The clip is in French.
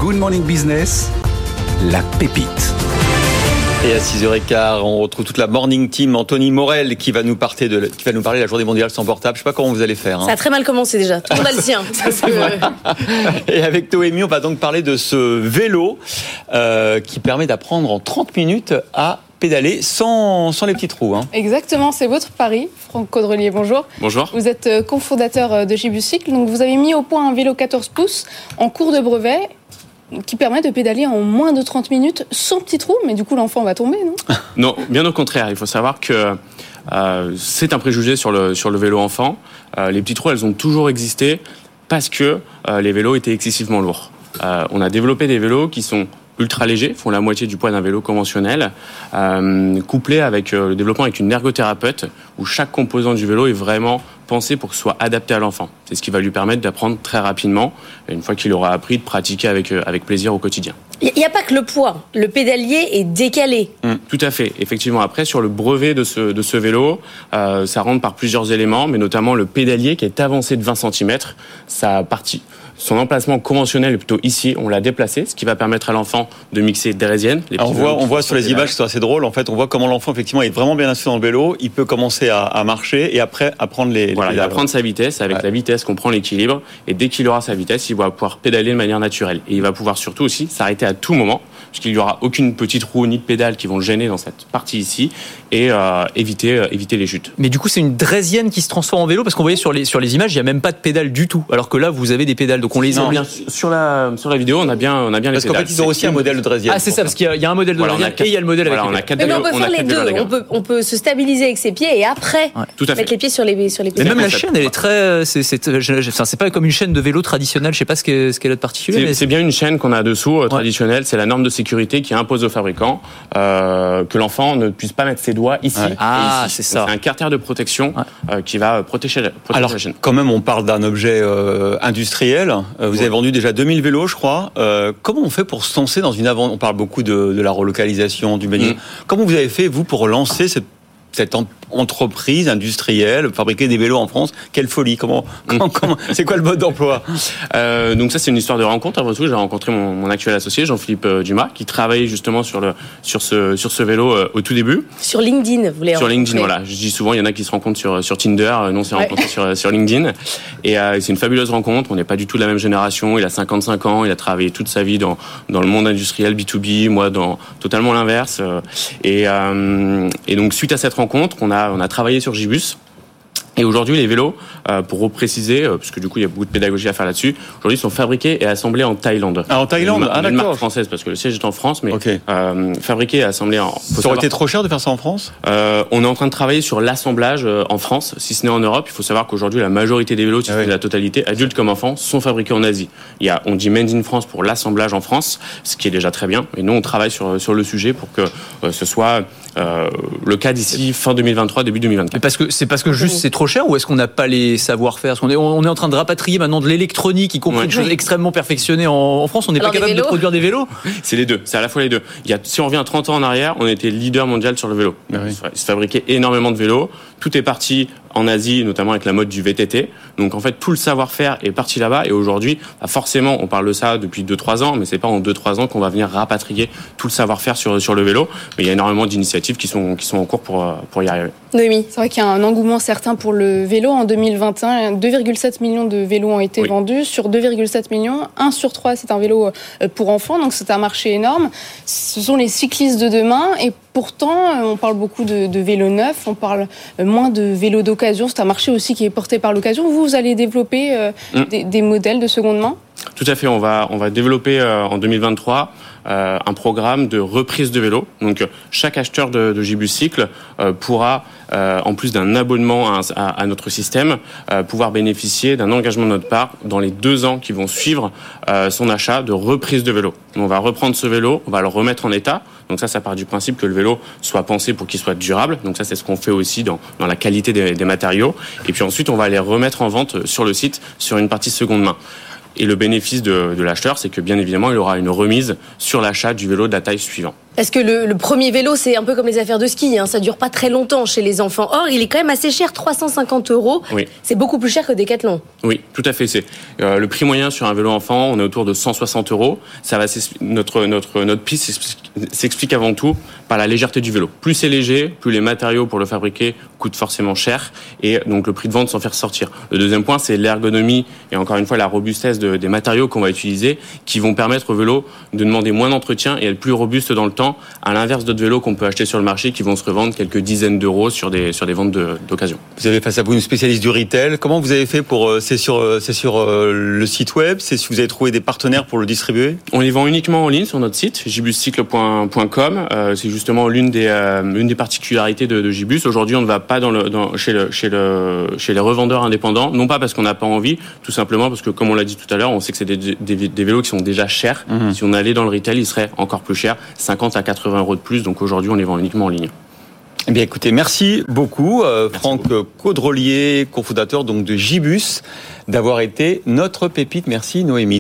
Good Morning Business, la pépite. Et à 6h15, on retrouve toute la morning team. Anthony Morel qui va nous parler de la journée mondiale sans portable. Je sais pas comment vous allez faire. Ça a très mal commencé déjà. Tout le monde a le sien. Et avec Noémie, on va donc parler de ce vélo qui permet d'apprendre en 30 minutes à pédaler sans les petits trous. Exactement, c'est votre pari. Franck Caudrelier, bonjour. Bonjour. Vous êtes cofondateur de Gibus Cycle. Donc vous avez mis au point un vélo 14 pouces en cours de brevet qui permet de pédaler en moins de 30 minutes sans petits trous. Mais du coup, l'enfant va tomber, non ? Non, bien au contraire. Il faut savoir que c'est un préjugé sur le vélo enfant. Les petits trous, elles ont toujours existé parce que les vélos étaient excessivement lourds. On a développé des vélos qui sont ultra légers, font la moitié du poids d'un vélo conventionnel, couplé avec le développement avec une ergothérapeute, où chaque composant du vélo est vraiment pensé pour que ce soit adapté à l'enfant. C'est ce qui va lui permettre d'apprendre très rapidement, une fois qu'il aura appris, de pratiquer avec plaisir au quotidien. Il n'y a pas que le poids, le pédalier est décalé. Tout à fait. Effectivement, après, sur le brevet de ce vélo, ça rentre par plusieurs éléments, mais notamment le pédalier qui est avancé de 20 cm, sa partie. Son emplacement conventionnel est plutôt ici, on l'a déplacé, ce qui va permettre à l'enfant de mixer draisienne. On voit sur les images, c'est assez drôle, en fait, on voit comment l'enfant effectivement est vraiment bien assis dans le vélo, il peut commencer à marcher et après apprendre les il va prendre sa vitesse, avec la vitesse qu'on prend l'équilibre, et dès qu'il aura sa vitesse, il va pouvoir pédaler de manière naturelle. Et il va pouvoir surtout aussi s'arrêter à tout moment, puisqu'il n'y aura aucune petite roue ni de pédale qui vont le gêner dans cette partie ici, et éviter les chutes. Mais du coup, c'est une draisienne qui se transforme en vélo, parce qu'on voyait sur les images, il n'y a même pas de pédale du tout, alors que là, vous avez des pédales. Donc on les a bien sur la vidéo, on a bien les pédales. Parce qu'en fait, ils ont aussi un modèle de draisienne. Ah, c'est ça, parce qu'il y a un modèle de draisienne et il y a le modèle avec les pédales. Mais on peut faire les deux. On peut se stabiliser avec ses pieds et après mettre les pieds sur les pédales. Mais même la chaîne, elle est très. C'est pas comme une chaîne de vélo traditionnelle. Je sais pas ce qu'elle a de particulier. C'est bien une chaîne qu'on a dessous traditionnelle. C'est la norme de sécurité qui impose aux fabricants que l'enfant ne puisse pas mettre ses doigts ici. Ah, c'est ça. C'est un carter de protection qui va protéger Alors, la chaîne. Quand même, on parle d'un objet industriel. Vous avez vendu déjà 2000 vélos, je crois. Comment on fait pour se lancer dans une aventure ? On parle beaucoup de la relocalisation, du métier. Comment vous avez fait, vous, pour lancer cette entreprise industrielle, fabriquer des vélos en France? Quelle folie! Comment c'est quoi le mode d'emploi? Donc ça, c'est une histoire de rencontre. Avant tout, j'ai rencontré mon actuel associé, Jean-Philippe Dumas, qui travaillait justement sur ce vélo au tout début. Sur LinkedIn, vous voulez Sur LinkedIn, voilà. Je dis souvent, il y en a qui se rencontrent sur Tinder, nous on s'est rencontrés sur LinkedIn. Et c'est une fabuleuse rencontre. On n'est pas du tout de la même génération. Il a 55 ans, il a travaillé toute sa vie dans le monde industriel B2B, moi dans totalement l'inverse. Et donc suite à cette rencontre, on a travaillé sur Gibus. Et aujourd'hui, les vélos, pour repréciser, parce que du coup, il y a beaucoup de pédagogie à faire là-dessus, aujourd'hui, sont fabriqués et assemblés en Thaïlande. Ah, en Thaïlande? D'accord. Une marque française, parce que le siège est en France, mais fabriqués et assemblés en... Ça aurait été trop cher de faire ça en France? On est en train de travailler sur l'assemblage en France, si ce n'est en Europe. Il faut savoir qu'aujourd'hui, la majorité des vélos, si c'est la totalité, adultes comme enfants, sont fabriqués en Asie. On dit Made in France pour l'assemblage en France, ce qui est déjà très bien. Et nous, on travaille sur le sujet pour que ce soit le cas d'ici fin 2023, début 2024. Mais parce que juste c'est trop cher, ou est-ce qu'on n'a pas les savoir-faire? Parce qu'on est en train de rapatrier maintenant de l'électronique, y compris des choses extrêmement perfectionnées en France. On n'est pas capable de produire des vélos? C'est les deux, c'est à la fois les deux. Si on revient 30 ans en arrière, on était leader mondial sur le vélo. Il se fabriquait énormément de vélos. Tout est parti en Asie, notamment avec la mode du VTT. Donc en fait, tout le savoir-faire est parti là-bas. Et aujourd'hui, forcément, on parle de ça depuis 2-3 ans, mais c'est pas en 2-3 ans qu'on va venir rapatrier tout le savoir-faire sur le vélo. Mais il y a énormément d'initiatives qui sont en cours pour y arriver. Noémie, c'est vrai qu'il y a un engouement certain pour le vélo. En 2021, 2,7 millions de vélos ont été vendus. Sur 2,7 millions, 1 sur 3, c'est un vélo pour enfants. Donc c'est un marché énorme. Ce sont les cyclistes de demain. Et pourtant, on parle beaucoup de vélos neufs. On parle moins de vélos d'occasion. C'est un marché aussi qui est porté par l'occasion. Vous allez développer des modèles de seconde main? Tout à fait. On va développer en 2023 un programme de reprise de vélo. Donc chaque acheteur de Gibus Cycle pourra, en plus d'un abonnement à notre système, pouvoir bénéficier d'un engagement de notre part dans les 2 ans qui vont suivre son achat de reprise de vélo. On va reprendre ce vélo, on va le remettre en état. Donc ça part du principe que le vélo soit pensé pour qu'il soit durable. Donc ça, c'est ce qu'on fait aussi dans la qualité des matériaux. Et puis ensuite, on va les remettre en vente sur le site sur une partie seconde main. Et le bénéfice de l'acheteur, c'est que bien évidemment, il aura une remise sur l'achat du vélo de la taille suivante. Parce que le premier vélo, c'est un peu comme les affaires de ski, ça dure pas très longtemps chez les enfants. Or, il est quand même assez cher, 350 €. Oui. C'est beaucoup plus cher que Decathlon. Oui, tout à fait. C'est le prix moyen sur un vélo enfant, on est autour de 160 €. Ça va, notre piste s'explique avant tout par la légèreté du vélo. Plus c'est léger, plus les matériaux pour le fabriquer coûtent forcément cher, et donc le prix de vente s'en fait ressortir. Le deuxième point, c'est l'ergonomie et encore une fois la robustesse des matériaux qu'on va utiliser, qui vont permettre au vélo de demander moins d'entretien et être plus robuste dans le temps, à l'inverse d'autres vélos qu'on peut acheter sur le marché qui vont se revendre quelques dizaines d'euros sur des ventes d'occasion. Vous avez face à vous une spécialiste du retail. Comment vous avez fait pour c'est sur le site web, c'est si vous avez trouvé des partenaires pour le distribuer? On les vend uniquement en ligne sur notre site gibuscycle.com. C'est justement l'une des particularités de Gibus. Aujourd'hui, on ne va pas chez les revendeurs indépendants, non pas parce qu'on n'a pas envie, tout simplement parce que, comme on l'a dit tout à l'heure, on sait que c'est des vélos qui sont déjà chers. Si on allait dans le retail, ils seraient encore plus chers, 50 à 80 € de plus. Donc aujourd'hui, on les vend uniquement en ligne. Eh bien, écoutez, merci beaucoup, Franck Caudrelier, cofondateur donc de Gibus, d'avoir été notre pépite. Merci, Noémie.